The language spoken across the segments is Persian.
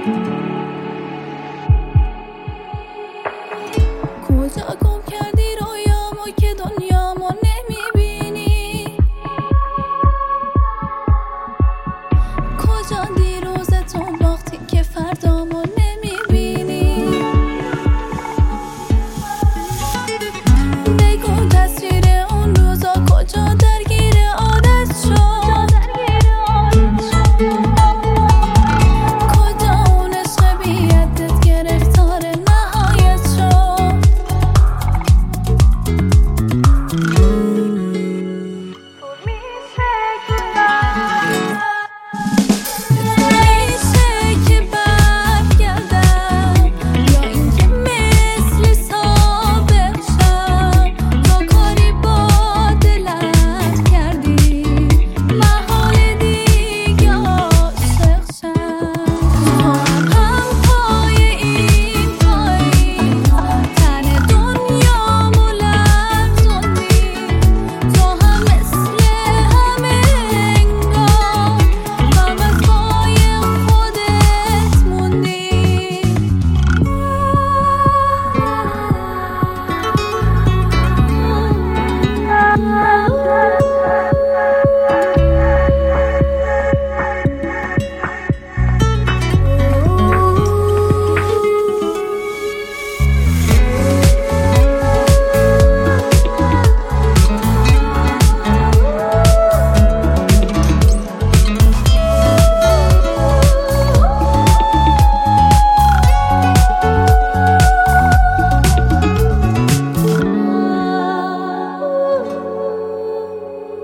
کجا گم کردی رویامو که دنیامو نمیبینی؟ کجا دیروزتون باختی که فردامو نمیبینی؟ بگو تصویر اون روزا کجا درگیر عادت شد؟ کجا اون عشق بی‌عدت گرفتار نهایت شد؟ میشه که برگردم یا اینکه مثل سابق شم؟ تو کاری با دلت کردی محال دیگه عاشق شم. تو هم پای این پایی تن دنیامو لرزوندی. تو هم مثل همه انگار فقط پای خودت موندی.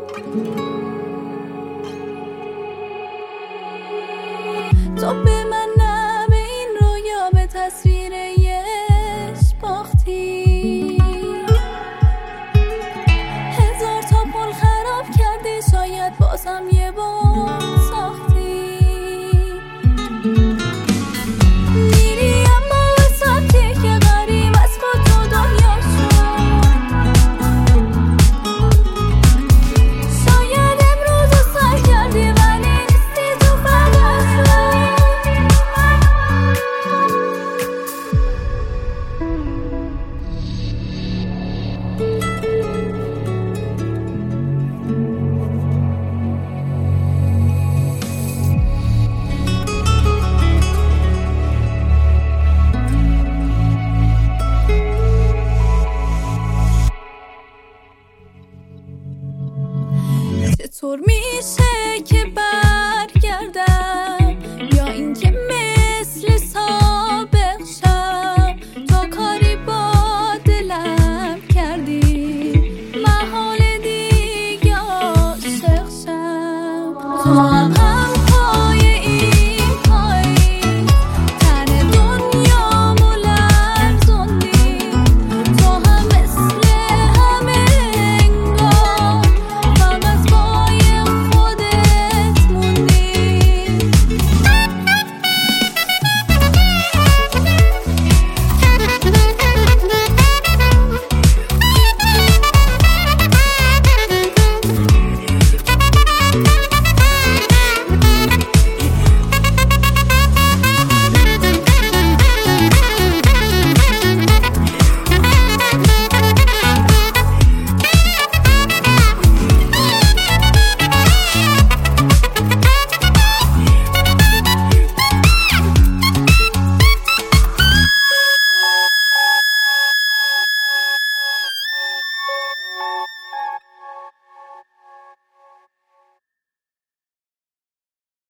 تو به من